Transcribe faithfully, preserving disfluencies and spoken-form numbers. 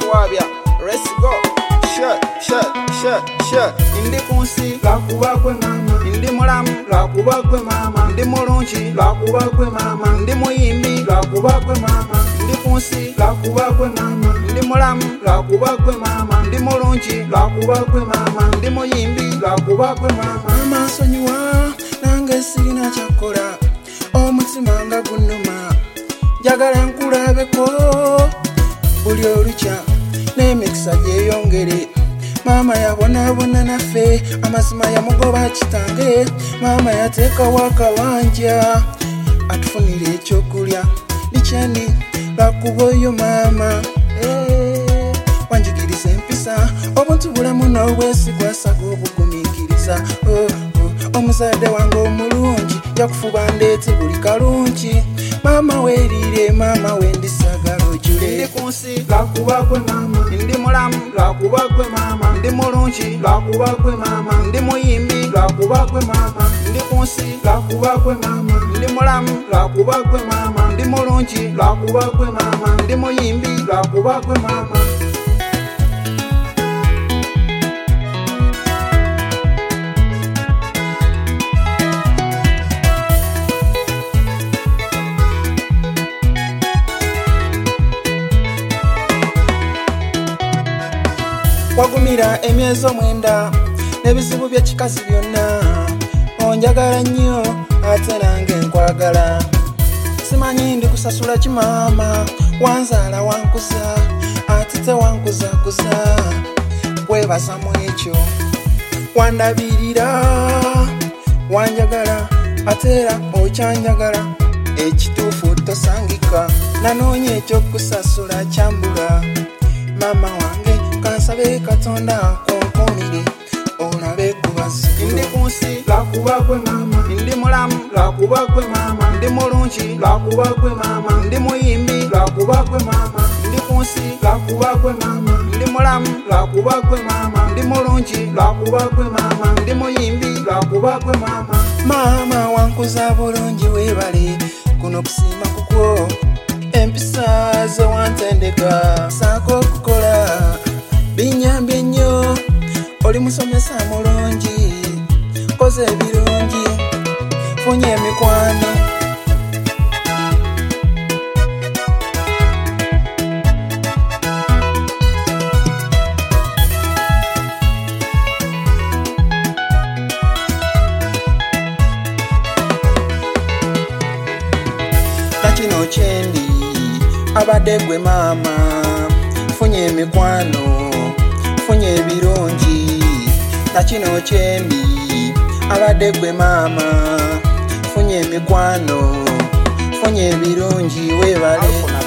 wabya. Let's go. Shut, shut, shut, shut. Indi kunsi lwakuba gwe mama, ndi mulamu lwakuba gwe mama, ndi mulungi lwakuba gwe mama, ndi muyimbi lwakuba gwe mama, ndi kunsi lwakuba gwe mama, ndi mulamu lwakuba gwe mama, ndi mulungi lwakuba gwe mama, ndi muyimbi lwakuba gwe mama. Mama nsonyiwa nange sirina kyakola omutima nga gunnuma njagala nkulabeko buli olukya n'emikisa gyeyongere. Mama yabonaabona naffe amazima yamugoba kitange. Mama yateekawo akabanja atufunire ekyokulya likyani lwakuba oyo mama eh, wanjigiriza empisa obuntu bulamu n'obwesigwa saga obugumiikiriza. oh, oh, omuzadde wange omulungi yakufuba ndeete buli kalungi. Mama weerire mama wendisagala ojule. ndi kunsi Lwakuba gwe mama, ndi mulamu lwakuba gwe mama, ndi mulungi lwakuba gwe mama, ndi muyimbi lwakuba gwe mama, ndi kunsi lwakuba gwe mama, ndi mulamu lwakuba gwe mama, ndi mulungi lwakuba gwe mama, ndi muyimbi lwakuba gwe mama. wagumira emyezi omwenda n'ebizibu by'ekikazi byonna. Onjagala nnyo ate nange nkwagala. Simanyi ndi kusasula ki maama, wanzaala wankuza ate tewankuzakuza. Weebaza mu ekyo wandabirira, wanjagala ate era okyanjagala. Ekituufu tosangika, nanoonya ekyokusasula kyambula. Maama wange kansabe Katonda konkomire olabe kubazi. ndi kunsi Lwakuba gwe mama, ndi mulamu lwakuba gwe mama, ndi mulungi lwakuba gwe mama, ndi muyimbi lwakuba gwe mama, ndi kunsi lwakuba gwe mama, ndi mulamu lwakuba gwe mama, ndi mulungi lwakuba gwe mama, ndi muyimbi lwakuba gwe mama. Maama wankuza bulungi weebale kuno kusiima kukwo. Empisa ze wantendeka saako okukola binyambye nnyo. Oli musomesa mulungi, koze ebirungi, funye emikwano. Nakino kyendi abadde gwe maama, funye emikwano, funye ebirungi. Nakino kyendi abadde gwe maama, funye emikwano, funye ebirungi weebale.